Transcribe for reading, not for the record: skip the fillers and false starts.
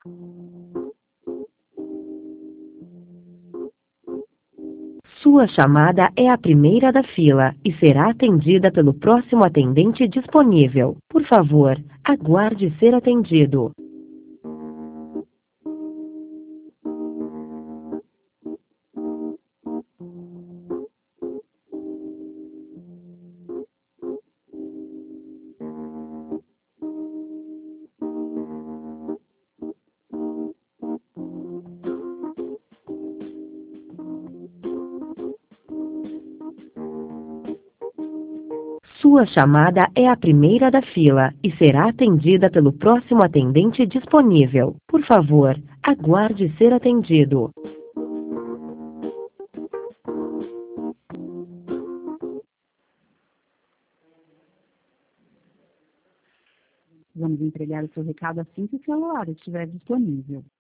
Sua chamada é a primeira da fila e será atendida pelo próximo atendente disponível. Por favor, aguarde ser atendido. Sua chamada é a primeira da fila e será atendida pelo próximo atendente disponível. Por favor, aguarde ser atendido. Vamos entregar o seu recado assim que o celular estiver disponível.